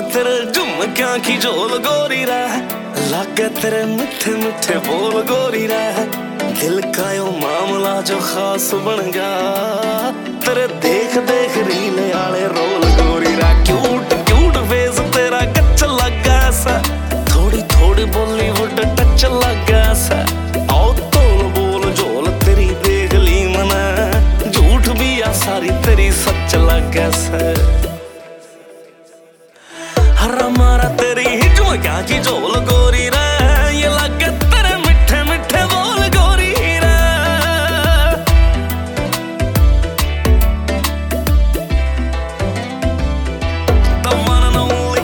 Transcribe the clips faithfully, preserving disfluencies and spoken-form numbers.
तेरे झुमकियां की झोल गोरी रह, लागे तेरे मिठे मिठे बोल गोरी रह। दिल का यो मामला जो खास बन गया, तेरे देख देख रीले आले रोल गोरी रह। क्यूट क्यूट फेस तेरा कच्च लगा सा, थोड़ी थोड़ी बॉलीवुड टच लगा सा। आओ तोल बोल झोल तेरी देख ली मना, झूठ भी आ सारी तेरी सच लगा सा। हरा मारा तेरी झुमकियां की झोल गोरी रे, ये लगे तेरे मिठे मिठे बोल गोरी रे। The one and only,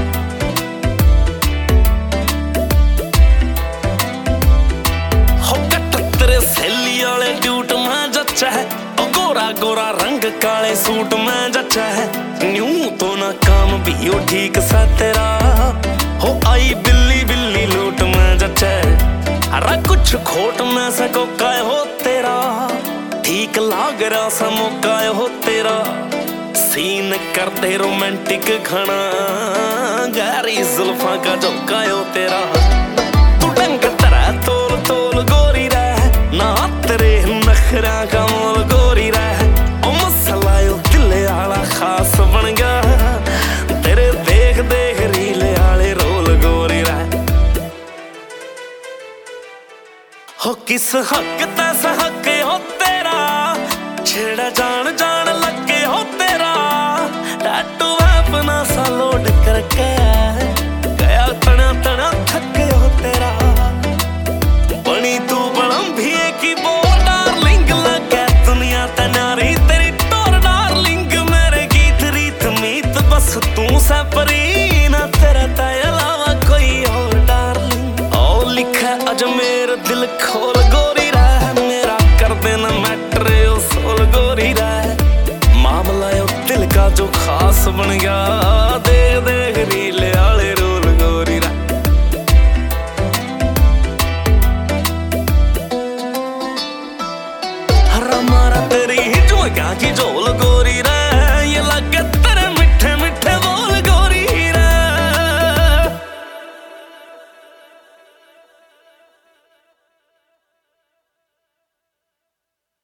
हो कट तेरे सैली वाले क्यूट में जच्चा है, गोरा गोरा रंग काले सूट में जच्चा है। न्यू तो ना काम भी हो ठीक सा तेरा, हो आई बिल्ली बिल्ली लूट में जच्चा है। अरे कुछ खोट में सको काय हो तेरा, ठीक लाग रहा सा मौका हो तेरा। सीन करते रोमांटिक घना, गहरी जुल्फा का झोंका हो तेरा। तू डंग तेरा तोल तोल गोरी रह, ना तेरे नखरा का मोल गोरी रह। ओ मसला यो दिल आला खास बन गया, तेरे देख देख रीले आले रोल गोरी रह। हो किस हक तैस हक हो तेरा, छेड़ा जान जान लगे हो तेरा। टैटू अपना सा लोड करके गया तना तना थक हो तेरा। बनी तू बनम भी की बोल डार्लिंग, लगे दुनिया तनारी तेरी टोर डार्लिंग। मेरे गीत रीत मीत बस तू सपरी ना, तेरा ताय अलावा कोई और डार्लिंग। ओ लिखा अजमेर दिल खोल गोरी रह, मेरा कर देना मैटर ओ सोल गोरी रह। मामला यो दिल का जो खास बन गया, देख देख रीले आले रोल गोरी रह। हरा मारा तेरी झुमकियां की झोल